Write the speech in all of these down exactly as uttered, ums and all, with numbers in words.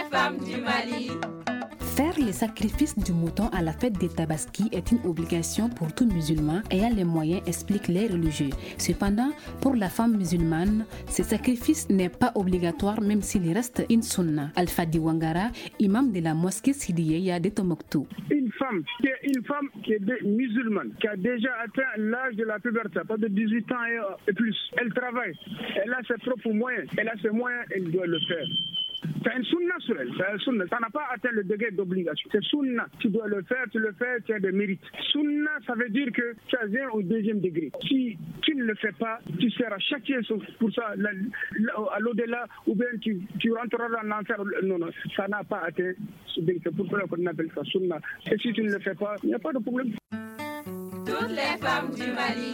femmes du Mali. Faire le sacrifice du mouton à la fête des Tabaski est une obligation pour tout musulman ayant les moyens, expliquent les religieux. Cependant, pour la femme musulmane, ce sacrifice n'est pas obligatoire même s'il reste une sunna. Alpha Diwangara, imam de la mosquée Sidiyeya de Tombouctou. Une femme qui est une femme qui est musulmane, qui a déjà atteint l'âge de la puberté, pas de dix-huit ans et plus. Elle travaille, elle a ses propres moyens, elle a ses moyens, elle doit le faire. C'est une sunna sur elle, c'est une sunna. Ça n'a pas atteint le degré d'obligation. C'est sunna. Tu dois le faire, tu le fais, tu as des mérites. Sunna, ça veut dire que tu as un au deuxième degré. Si tu ne le fais pas, tu seras châtié pour ça là, là, à l'au-delà, ou bien tu, tu rentreras dans l'enfer. Non, non, ça n'a pas atteint ce degré. C'est pour ça qu'on appelle ça sunna. Et si tu ne le fais pas, il n'y a pas de problème. Toutes les femmes du Mali.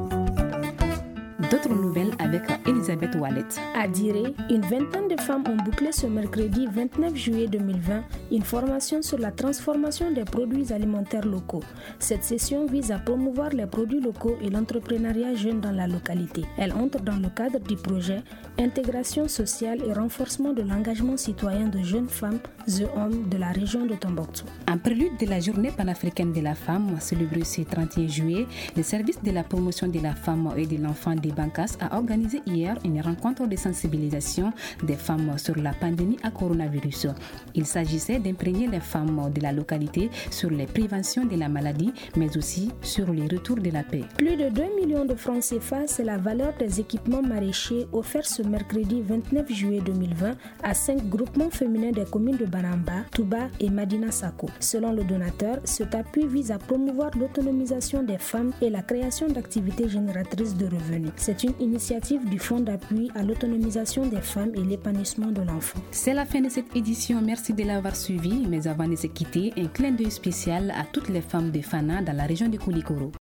D'autres nouvelles avec Elisabeth Wallet. À Diré, une vingtaine de femmes ont bouclé ce mercredi vingt-neuf juillet deux mille vingt une formation sur la transformation des produits alimentaires locaux. Cette session vise à promouvoir les produits locaux et l'entrepreneuriat jeune dans la localité. Elle entre dans le cadre du projet Intégration sociale et renforcement de l'engagement citoyen de jeunes femmes et hommes de la région de Tombouctou. En prélude de la journée panafricaine de la femme, célébrée ce trente et un juillet, le service de la promotion de la femme et de l'enfant des Bancas a organisé hier une rencontre de sensibilisation des femmes sur la pandémie à coronavirus. Il s'agissait d'imprégner les femmes de la localité sur les préventions de la maladie, mais aussi sur les retours de la paix. Plus de deux millions de francs C F A, c'est la valeur des équipements maraîchers offerts ce mercredi vingt-neuf juillet deux mille vingt à cinq groupements féminins des communes de Banamba, Touba et Madina Sako. Selon le donateur, cet appui vise à promouvoir l'autonomisation des femmes et la création d'activités génératrices de revenus. C'est une initiative du Fonds d'appui à l'autonomisation des femmes et l'épanouissement de l'enfant. C'est la fin de cette édition. Merci de l'avoir suivi. Mais avant de se quitter, un clin d'œil spécial à toutes les femmes de Fana dans la région de Koulikoro.